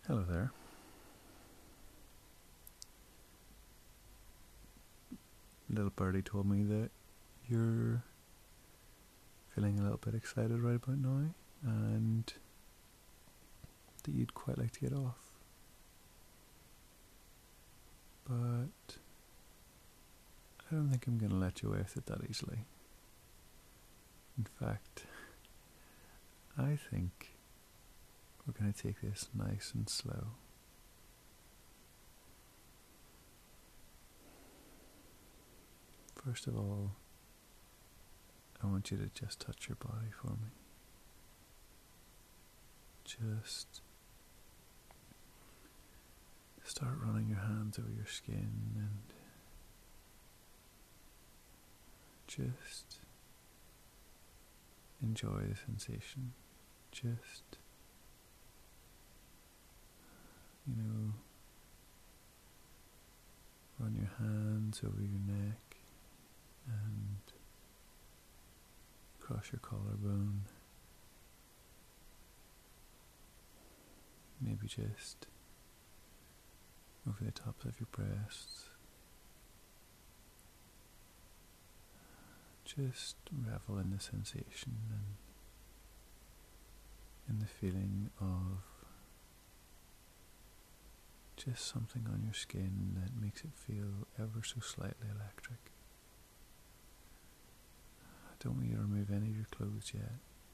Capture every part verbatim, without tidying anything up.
Hello there. Little birdie told me that you're feeling a little bit excited right about now and that you'd quite like to get off. But I don't think I'm going to let you away with it that easily. In fact, I think we're going to take this nice and slow. First of all, I want you to just touch your body for me. Just start running your hands over your skin and just enjoy the sensation. Just, you know, run your hands over your neck and across your collarbone. Maybe just over the tops of your breasts. Just revel in the sensation and in the feeling of just something on your skin that makes it feel ever so slightly electric. I don't want you to remove any of your clothes yet,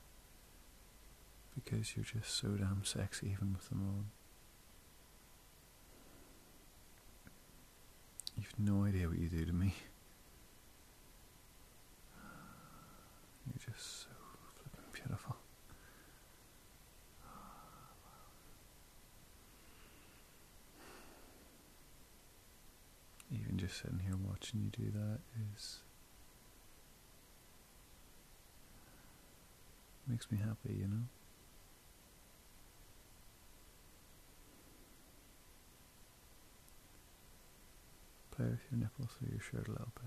because you're just so damn sexy even with them on. You've no idea what you do to me. You're just so flippin' beautiful. Even just sitting here watching you do that is makes me happy, you know. Play with your nipples through your shirt a little bit.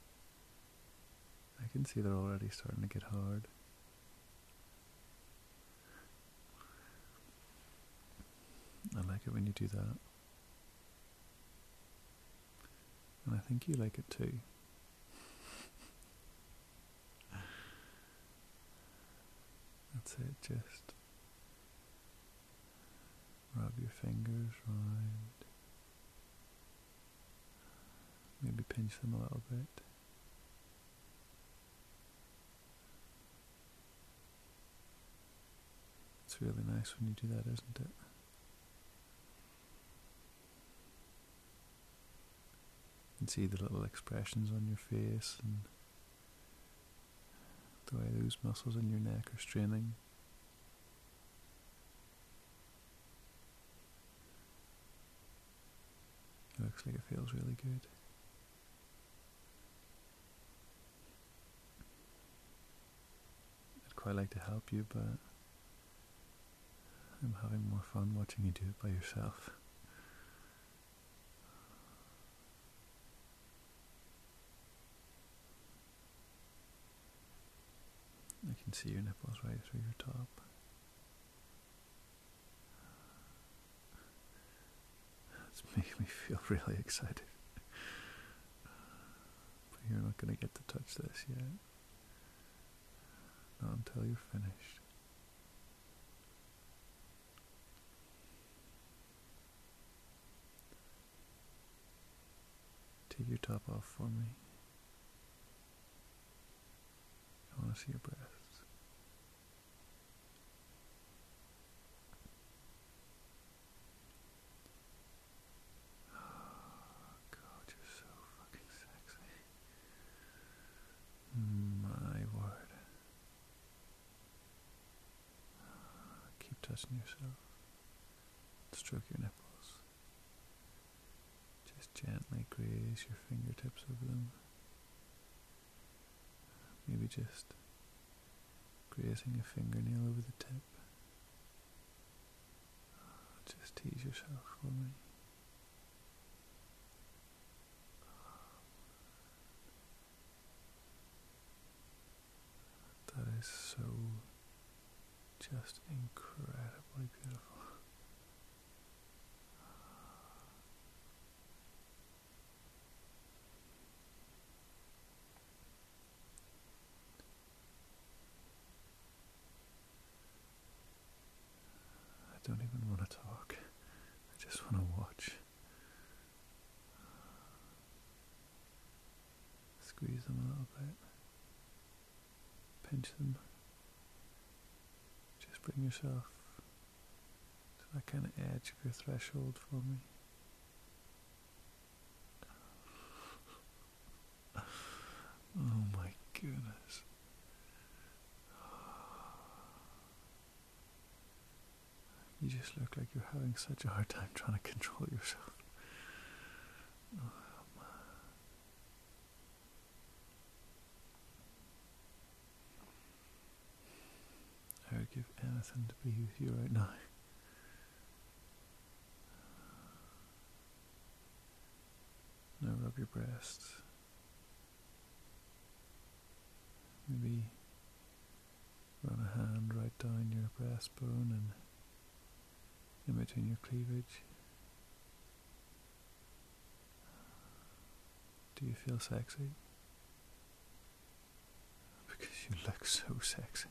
I can see they're already starting to get hard. I like it when you do that. And I think you like it too. That's it, just rub your fingers round. Maybe pinch them a little bit. It's really nice when you do that, isn't it? You can see the little expressions on your face and the way those muscles in your neck are straining. It looks like it feels really good. I'd quite like to help you, but I'm having more fun watching you do it by yourself. I can see your nipples right through your top. It's making me feel really excited. But you're not going to get to touch this yet. Not until you're finished. Take your top off for me. I want to see your breasts. Oh, God, you're so fucking sexy. My word. Keep touching yourself. Stroke your nipples. Just gently graze your fingertips over them. Maybe just grazing a fingernail over the tip. Just tease yourself for me. That is so just incredibly beautiful. don't even want to talk. I just want to watch. Squeeze them a little bit. Pinch them. Just bring yourself to that kind of edge of your threshold for me. Oh my goodness. You just look like you're having such a hard time trying to control yourself. Oh, man. I would give anything to be with you right now. Now rub your breasts. Maybe run a hand right down your breastbone and in between your cleavage. Do you feel sexy? Because you look so sexy.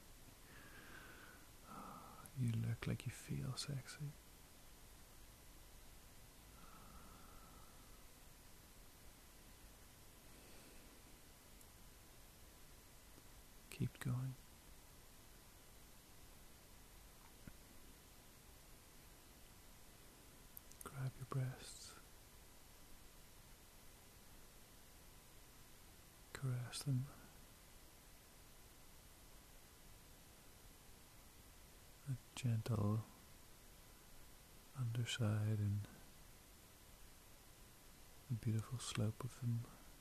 You look like you feel sexy. Keep going. Grab your breasts. Caress them. A gentle underside and the beautiful slope of them.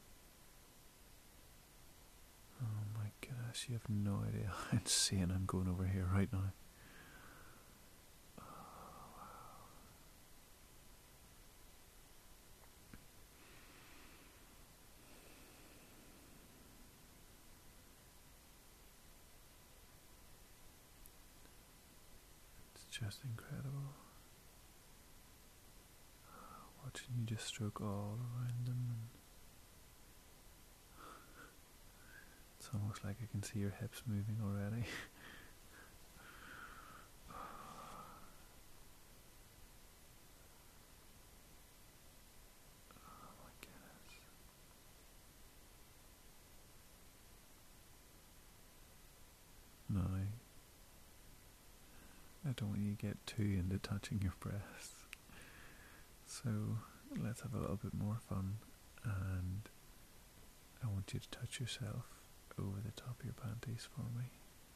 Oh my goodness, you have no idea how insane I'm going over here right now. Oh, wow. It's just incredible. Watching you just stroke all around them, and it's almost like I can see your hips moving already. Oh my goodness. No, I don't want you to get too into touching your breasts. So let's have a little bit more fun, and I want you to touch yourself over the top of your panties for me.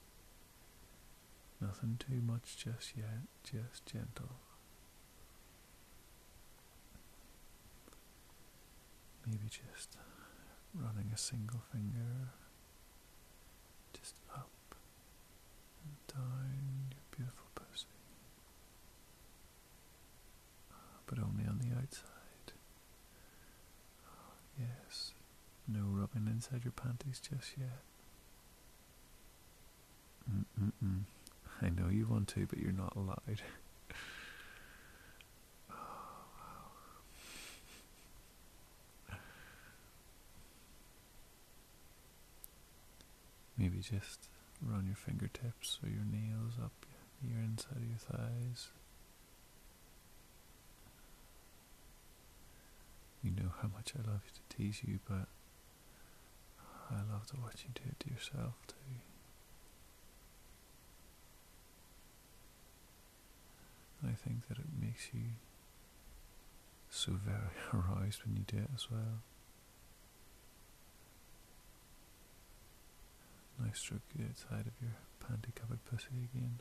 Nothing too much just yet, just gentle. Maybe just running a single finger just up and down your beautiful pussy, but only on the outside. Oh, yes, no rubbing inside your panties just yet. Mm-mm-mm. I know you want to, but you're not allowed. Oh, wow. Maybe just run your fingertips or your nails up your inside of your thighs. You know how much I love to tease you, but I love to watch you do it to yourself too. And I think that it makes you so very aroused when you do it as well. Now stroke the outside of your panty covered pussy again.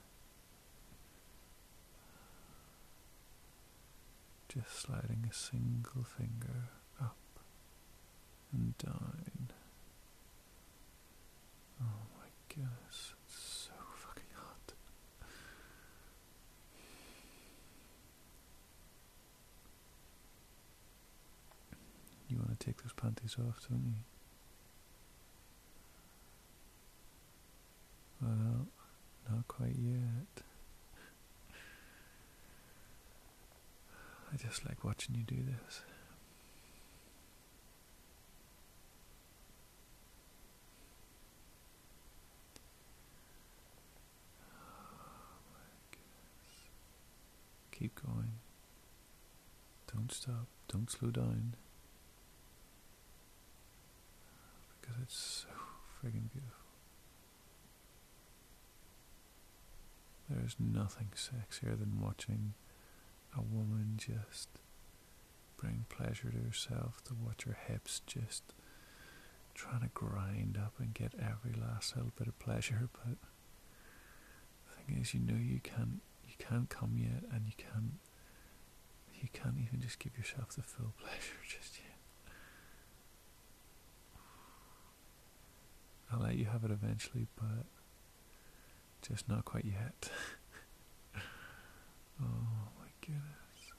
Just sliding a single finger up and down. Oh my goodness, it's so fucking hot. You want to take those panties off, don't you? Well, not quite yet. I just like watching you do this. Oh my goodness. keep going. Don't stop. Don't slow down. Because it's so friggin' beautiful. There's nothing sexier than watching a woman just bring pleasure to herself, to watch her hips just trying to grind up and get every last little bit of pleasure. But the thing is, you know, you can't you can't come yet, and you can't you can't even just give yourself the full pleasure just yet. I'll let you have it eventually, but just not quite yet. Oh my goodness.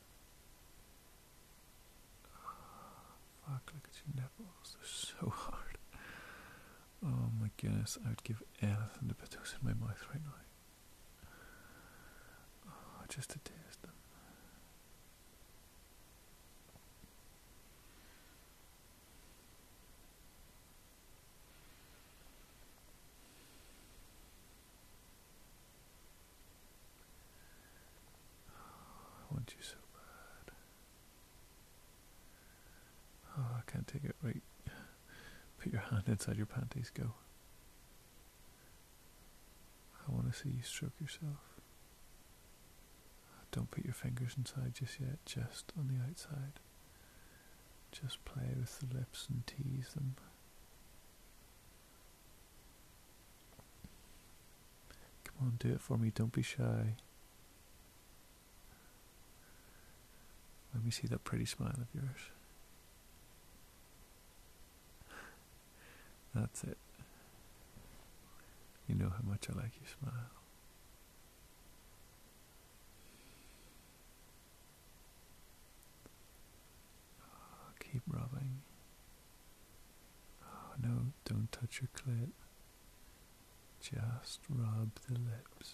Oh, fuck, look at your nipples. They're so hard. Oh my goodness, I would give anything to put those in my mouth right now. Oh, just to taste them. I want you so bad. Oh, I can't take it. Right. Put your hand inside your panties. Go. I want to see you stroke yourself. Don't put your fingers inside just yet. Just on the outside. Just play with the lips and tease them. Come on, do it for me. Don't be shy. Let me see that pretty smile of yours. That's it. You know how much I like your smile. Oh, keep rubbing. Oh no, don't touch your clit. Just rub the lips.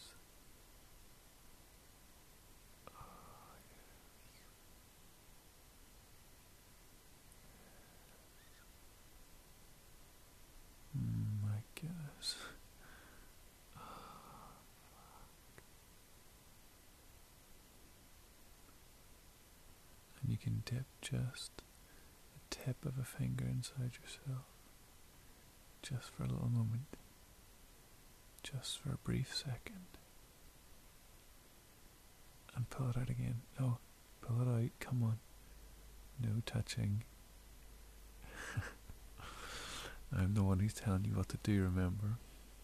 My goodness. Oh, and you can dip just the tip of a finger inside yourself. Just for a little moment. Just for a brief second. And pull it out again. No, pull it out. Come on. No touching. I'm the one who's telling you what to do, remember?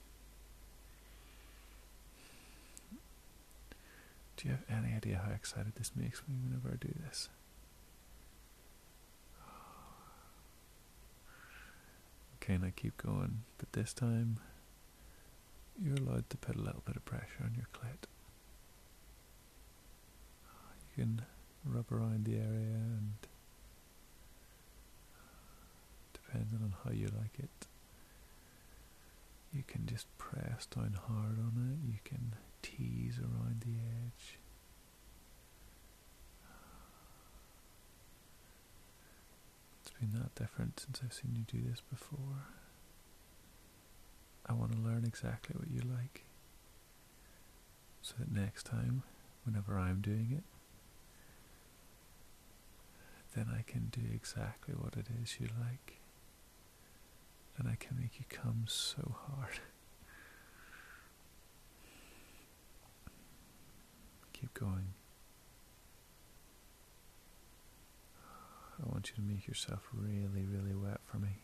Do you have any idea how excited this makes me whenever I do this? Okay, now keep going, but this time you're allowed to put a little bit of pressure on your clit. You can rub around the area, and depending on how you like it, you can just press down hard on it. You can tease around the edge. It's been that different since I've seen you do this before. I want to learn exactly what you like, so that next time, whenever I'm doing it, then I can do exactly what it is you like. And I can make you come so hard. Keep going. I want you to make yourself really, really wet for me.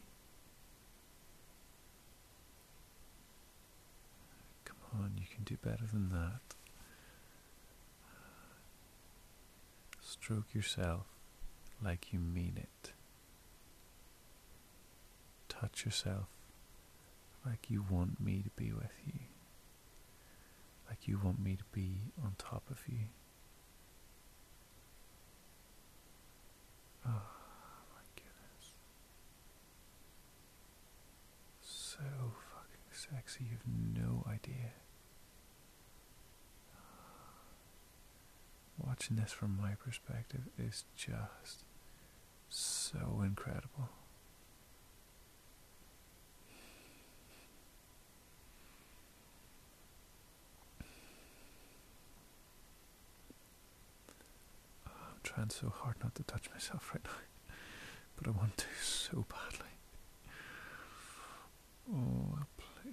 Come on, you can do better than that. Stroke yourself like you mean it. Touch yourself like you want me to be with you. Like you want me to be on top of you. Oh my goodness. So fucking sexy, you've no idea. Watching this from my perspective is just so incredible. trying so hard not to touch myself right now, but I want to so badly. Oh, please.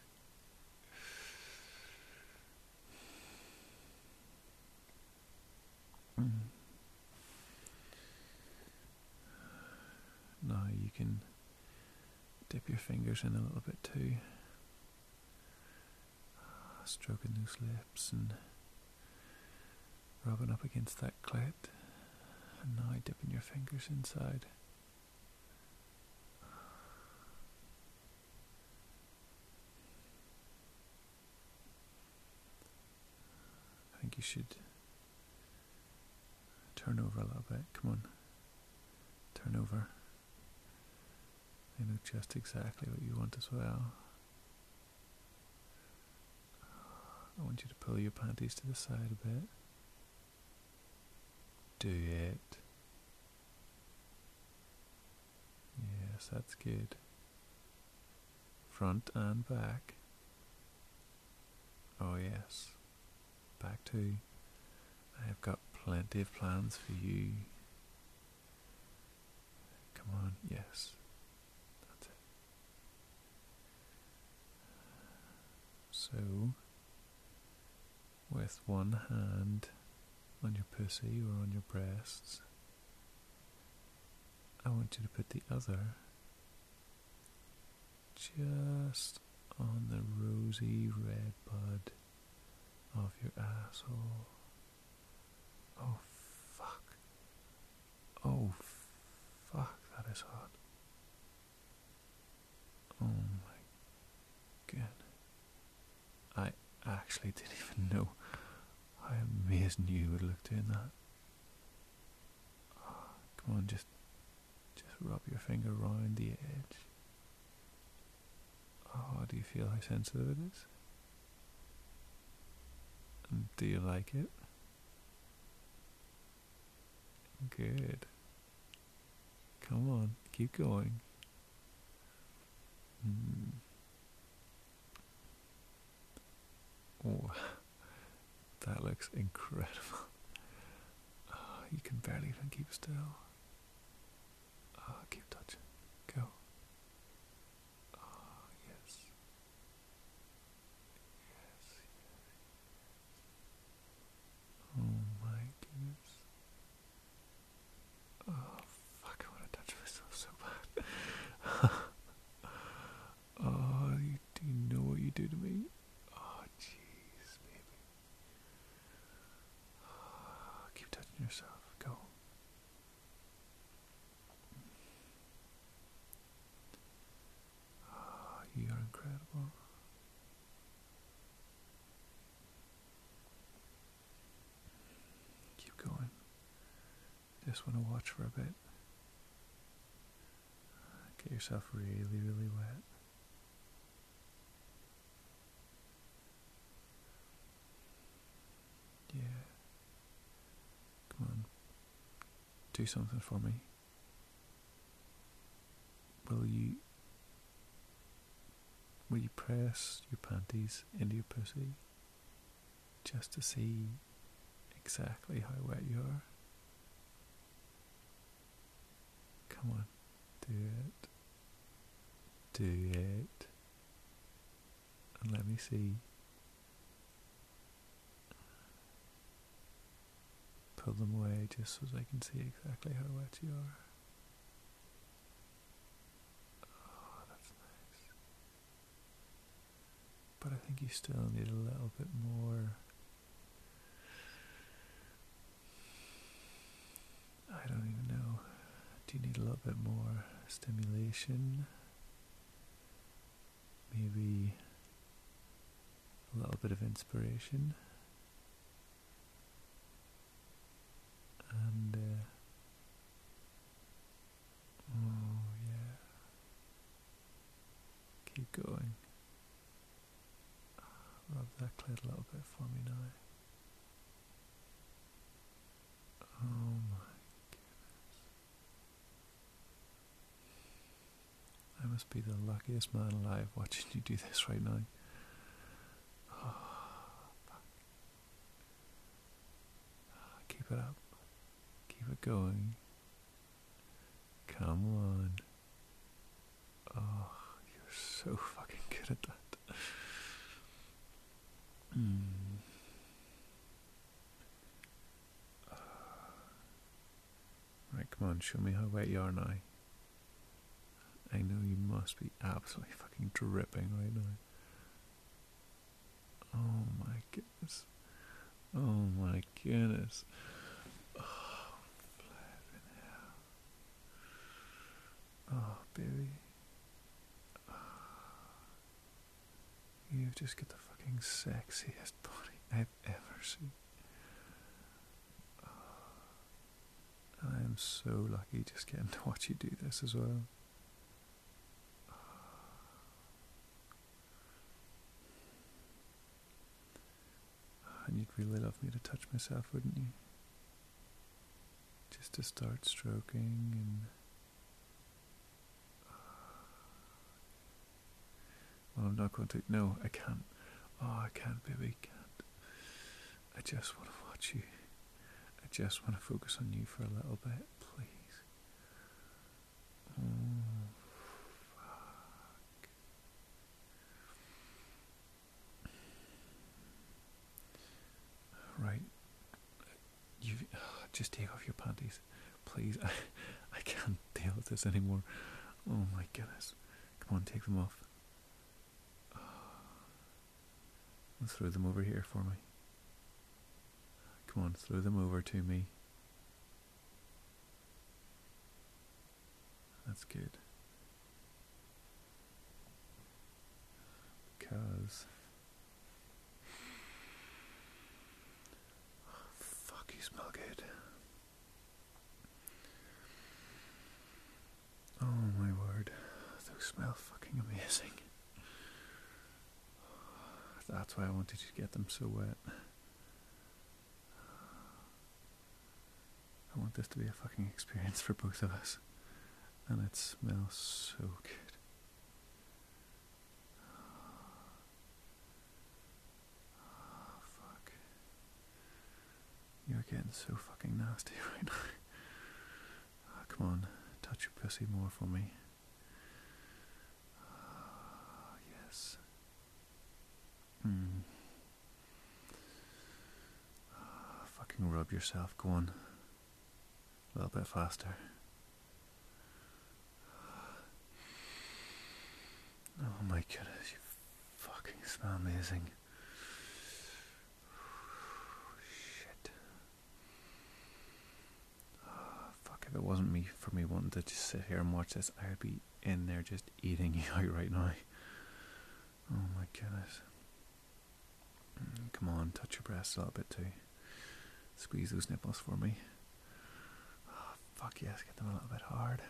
Mm. Now you can dip your fingers in a little bit too, stroking those lips and rubbing up against that clit, and now dipping your fingers inside. I think you should turn over a little bit. Come on, turn over. I know just exactly what you want as well. I want you to pull your panties to the side a bit. Do it. Yes, that's good. Front and back. Oh yes. Back too. I have got plenty of plans for you. Come on, yes. That's it. So, with one hand on your pussy or on your breasts, I want you to put the other just on the rosy red bud of your asshole. Oh fuck. Oh fuck, that is hot. Oh my god. I actually didn't even know how amazing you would look doing that. Oh, come on, just just rub your finger around the edge. Oh, do you feel how sensitive it is? And do you like it? Good. Come on, keep going. Mm. Oh, that looks incredible. Oh, you can barely even keep still. Oh, keep touching. Go. Oh, yes. Yes, yes. Oh my goodness. Oh, fuck, I want to touch myself so bad. Oh, you, do you know what you do to me? Oh, jeez, baby. Oh, keep touching yourself. Go. Oh, you are incredible. Keep going. Just want to watch for a bit. Get yourself really, really wet. Yeah. Come on. Do something for me. Will you will you press your panties into your pussy just to see exactly how wet you are? Come on. Do it. Do it. And let me see. Pull them away just so I can see exactly how wet you are. Oh, that's nice. But I think you still need a little bit more. I don't even know. Do you need a little bit more stimulation? Maybe a little bit of inspiration? And uh, oh yeah, keep going. Rub that clit a little bit for me now. Oh my goodness. I must be the luckiest man alive watching you do this right now. Oh, fuck. Keep it up. Keep it going. Come on. Oh, you're so fucking good at that. Mm. Right, come on, show me how wet you are now. I know you must be absolutely fucking dripping right now. Oh my goodness. Oh my goodness. Oh, flipping hell. Oh, baby. Oh, you've just got the fucking sexiest body I've ever seen. Oh, I am so lucky just getting to watch you do this as well. And you'd really love me to touch myself, wouldn't you? Just to start stroking and... Well, I'm not going to... No, I can't. Oh, I can't, baby, I can't. I just want to watch you. I just want to focus on you for a little bit, please. Oh, fuck. Right. You just take off your panties, please. I, I can't deal with this anymore. Oh my goodness. Come on, take them off. And throw them over here for me. Come on, throw them over to me. That's good. Because... Oh, fuck, you smell good. Oh my word. Those smell fucking amazing. That's why I wanted to get them so wet. I want this to be a fucking experience for both of us. And it smells so good. Oh, fuck. You're getting so fucking nasty right now. Oh, come on, touch your pussy more for me. Oh, yes. Hmm. Oh, fucking rub yourself, go on. A little bit faster. Oh my goodness, you fucking smell amazing. Shit. Oh, fuck, if it wasn't me for me wanting to just sit here and watch this, I would be in there just eating you out right now. Oh my goodness. Come on, touch your breasts a little bit too. Squeeze those nipples for me. Oh, fuck yes, get them a little bit hard.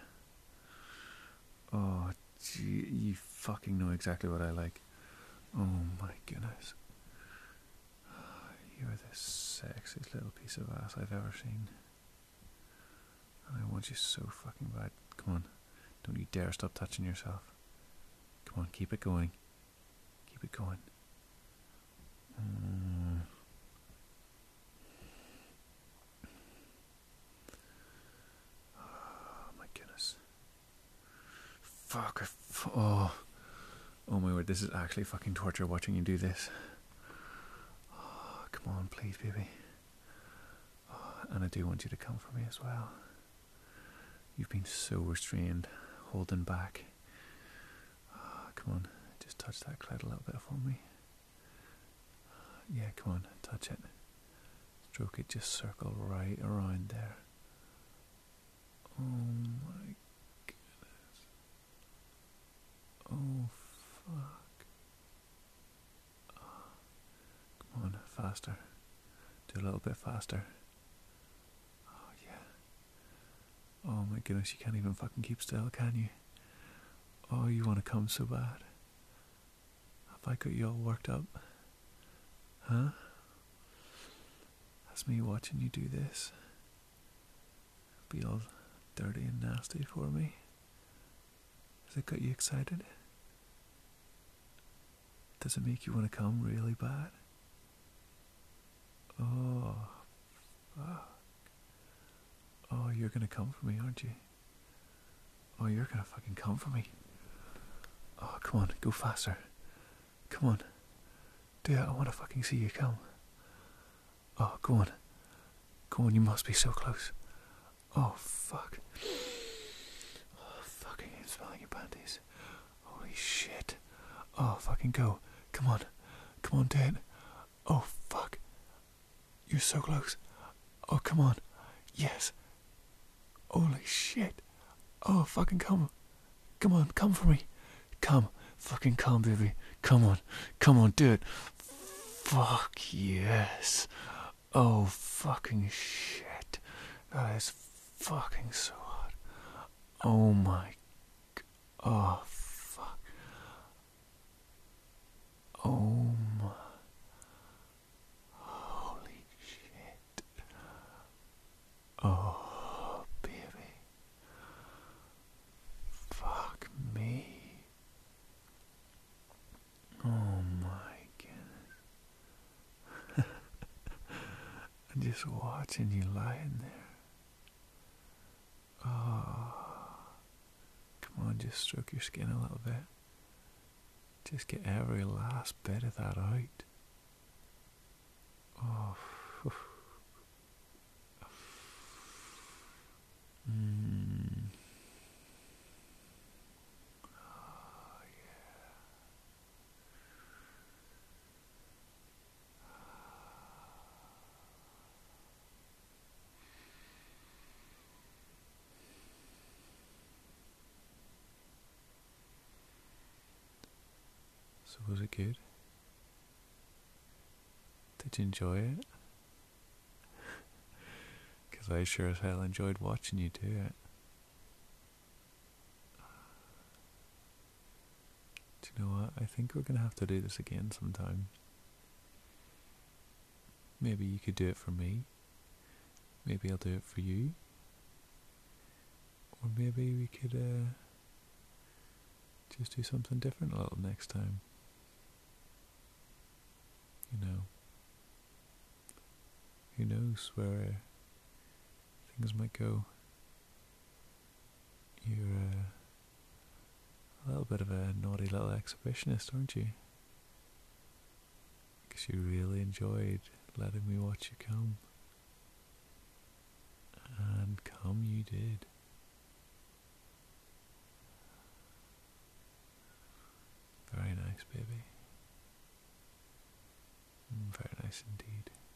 Oh, gee, you fucking know exactly what I like. Oh my goodness. You're the sexiest little piece of ass I've ever seen. And I want you so fucking bad. Come on, don't you dare stop touching yourself. Come on, keep it going. Keep it going. Mm. Oh my goodness. Fuck. I f oh. Oh my word, this is actually fucking torture watching you do this. Oh, come on, please, baby. Oh, and I do want you to come for me as well. You've been so restrained, holding back. Oh, come on, just touch that clit a little bit for me. Yeah, come on, touch it. Stroke it, just circle right around there. Oh my goodness. Oh fuck. Oh, come on, faster. Do a little bit faster. Oh yeah. Oh my goodness, you can't even fucking keep still, can you? Oh, you want to come so bad. Have I got you all worked up? Huh? That's me watching you do this. Be all dirty and nasty for me. Has it got you excited? Does it make you want to come really bad? Oh, fuck. come for me, aren't you? Oh, you're gonna fucking come for me. Oh, come on, go faster. Come on. Do it, I wanna fucking see you come. Oh, go on. Go on, you must be so close. Oh, fuck. Oh, fucking I'm smelling your panties. Holy shit. Oh, fucking go. Come on. Come on, do it. Oh, fuck. You're so close. Oh, come on. Yes. Holy shit. Oh, fucking come. Come on, come for me. Come. Fucking come, baby. Come on. Come on, do it. Fuck yes. Oh, fucking shit. That is fucking so hot. Oh my. Oh, fuck. Oh my. Holy shit. Oh, baby. Fuck me. Oh my goodness. I'm just watching you lying there. Oh. Come on, just stroke your skin a little bit. Just get every last bit of that out. Oh. Mm. Oh, yeah. So was it good? Did you enjoy it? Because I sure as hell enjoyed watching you do it. Do you know what? I think we're going to have to do this again sometime. Maybe you could do it for me. Maybe I'll do it for you. Or maybe we could uh, just do something different a little next time. You know. Who knows where things might go. You're uh, a little bit of a naughty little exhibitionist, aren't you? Because you really enjoyed letting me watch you come. And come you did. Very nice, baby. Very nice indeed.